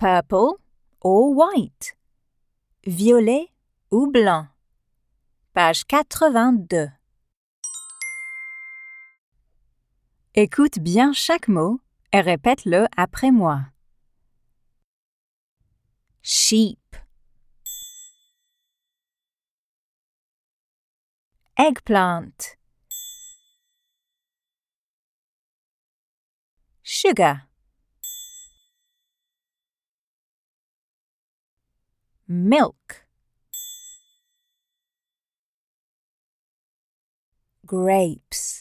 Purple or white? Violet ou blanc? Page 82. Écoute bien chaque mot et répète-le après moi. Sheep. Eggplant. Sugar. Milk. Grapes.